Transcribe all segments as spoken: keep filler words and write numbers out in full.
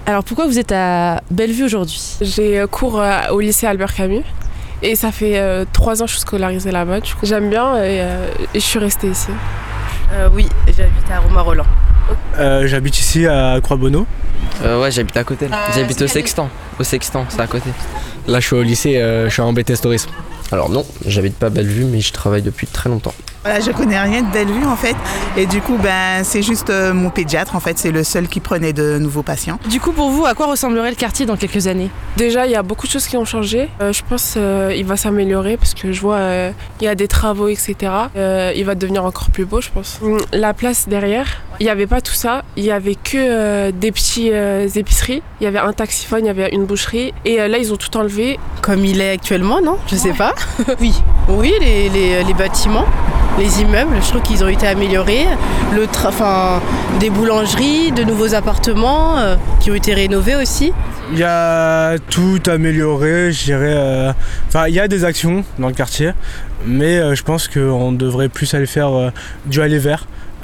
Alors pourquoi vous êtes à Bellevue aujourd'hui? J'ai cours au lycée Albert Camus et ça fait euh, trois ans que je suis scolarisée là-bas. Du coup, j'aime bien et, euh, et je suis restée ici. Euh, oui, j'habite à Romain-Rolland. Euh, j'habite ici à Croix-Bonneau. Euh, ouais, j'habite à côté. Là. Euh, j'habite au Sextant. Au Sextant, c'est à côté. Là, je suis au lycée, euh, je suis en B T S tourisme. Alors non, j'habite pas Bellevue, mais je travaille depuis très longtemps. Voilà, je connais rien de Bellevue en fait, et du coup, ben, c'est juste euh, mon pédiatre en fait, c'est le seul qui prenait de nouveaux patients. Du coup, pour vous, à quoi ressemblerait le quartier dans quelques années? Déjà, il y a beaucoup de choses qui ont changé. Euh, je pense qu'il euh, va s'améliorer parce que je vois euh, il y a des travaux, et cetera. Euh, il va devenir encore plus beau, je pense. La place derrière, il n'y avait pas tout ça. Il n'y avait que euh, des petits euh, épiceries. Il y avait un taxiphone, il y avait une boucherie. Et euh, là, ils ont tout enlevé. Comme il est actuellement, non? Je sais ouais. pas. Oui, oui, les, les, les bâtiments. Les immeubles, je trouve qu'ils ont été améliorés. Le tra- enfin, des boulangeries, de nouveaux appartements euh, qui ont été rénovés aussi. Il y a tout amélioré, je dirais. Euh... Enfin, il y a des actions dans le quartier, mais euh, je pense qu'on devrait plus aller faire euh, du aller vers.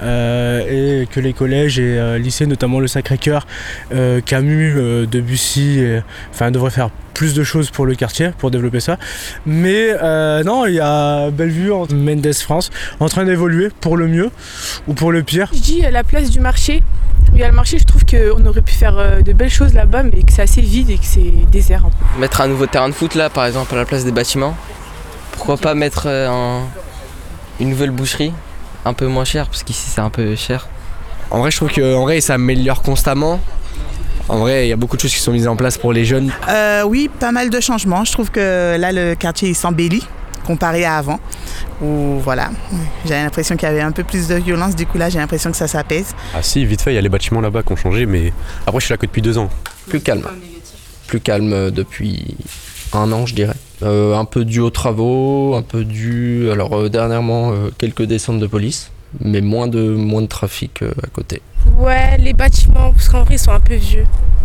Euh, et que les collèges et euh, lycées, notamment le Sacré-Cœur, euh, Camus, euh, Debussy, et, enfin, devraient faire plus de choses pour le quartier, pour développer ça. Mais euh, non, il y a Bellevue, Mendes France, en train d'évoluer pour le mieux ou pour le pire. Je dis la place du marché. Il y a le marché, je trouve qu'on aurait pu faire de belles choses là-bas, mais que c'est assez vide et que c'est désert un peu. Mettre un nouveau terrain de foot là, par exemple, à la place des bâtiments. Pourquoi pas mettre un... une nouvelle boucherie? Un peu moins cher, parce qu'ici c'est un peu cher. En vrai, je trouve qu'en vrai, ça améliore constamment. En vrai, il y a beaucoup de choses qui sont mises en place pour les jeunes. Euh, oui, pas mal de changements. Je trouve que là, le quartier s'embellit comparé à avant. Où, voilà, j'avais l'impression qu'il y avait un peu plus de violence. Du coup, là, j'ai l'impression que ça s'apaise. Ah si, vite fait, il y a les bâtiments là-bas qui ont changé, mais après, je suis là que depuis deux ans. Plus calme. Plus calme depuis un an, je dirais. Euh, un peu dû aux travaux, un peu dû, alors euh, dernièrement, euh, quelques descentes de police, mais moins de, moins de trafic euh, à côté. Ouais, les bâtiments, parce qu'en vrai, ils sont un peu vieux.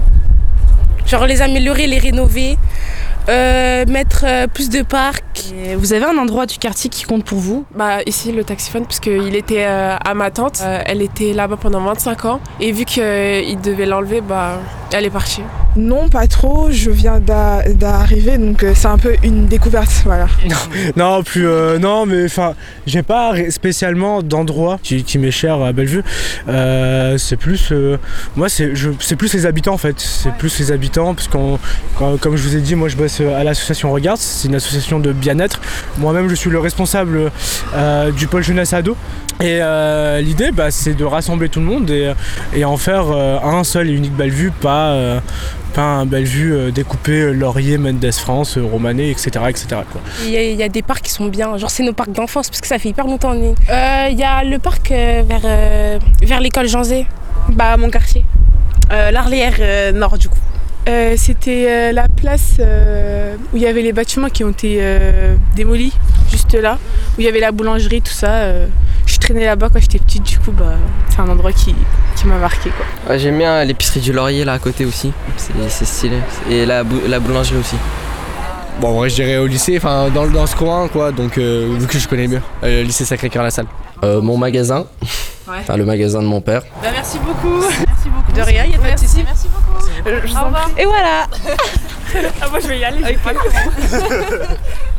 Genre les améliorer, les rénover, euh, mettre euh, plus de parcs. Et vous avez un endroit du quartier qui compte pour vous? Bah ici, le taxiphone, parce qu'il était euh, à ma tante. Euh, elle était là-bas pendant vingt-cinq ans. Et vu qu'il euh, devait l'enlever, bah elle est partie. Non, pas trop. Je viens d'a- d'arriver, donc euh, c'est un peu une découverte, voilà. Non, non plus, euh, non, mais enfin, j'ai pas spécialement d'endroit qui, qui m'est cher à Bellevue. Euh, c'est plus, euh, moi, c'est, je, c'est plus les habitants en fait. C'est plus les habitants, parce qu'on, quand, comme je vous ai dit, moi, je bosse à l'association Regarde. C'est une association de bien-être. Moi-même, je suis le responsable euh, du pôle jeunesse ado. Et euh, l'idée, bah, c'est de rassembler tout le monde et, et en faire euh, un seul et unique Bellevue, pas euh, pas un Bellevue euh, découpé Laurier, Mendes France, euh, Romanée, et cetera, et cetera quoi. Il y, a, il y a des parcs qui sont bien, genre c'est nos parcs d'enfance, parce que ça fait hyper longtemps. Il euh, y a le parc euh, vers, euh, vers l'école Jean Zay, Bah, mon quartier. euh, l'Arlière euh, Nord du coup. Euh, c'était euh, la place euh, où il y avait les bâtiments qui ont été euh, démolis, juste là, où il y avait la boulangerie, tout ça. Euh, je traînais là-bas quand j'étais petite, du coup, bah, c'est un endroit qui, qui m'a marqué, quoi. Ouais, j'aime bien l'épicerie du Laurier là à côté aussi, c'est, c'est stylé. Et la, bou- la boulangerie aussi. Bon, en vrai, je dirais au lycée, enfin, dans, dans ce coin, quoi, donc euh, vu que je connais mieux. Euh, lycée Sacré-Cœur-la-Salle. Euh, mon magasin, Ouais. enfin le magasin de mon père. Bah, merci beaucoup. Merci beaucoup. De rien, il y a pas de Merci, souci. merci beaucoup. Euh, je vous en prie. Et voilà. Ah, moi je vais y aller. J'ai pas le temps.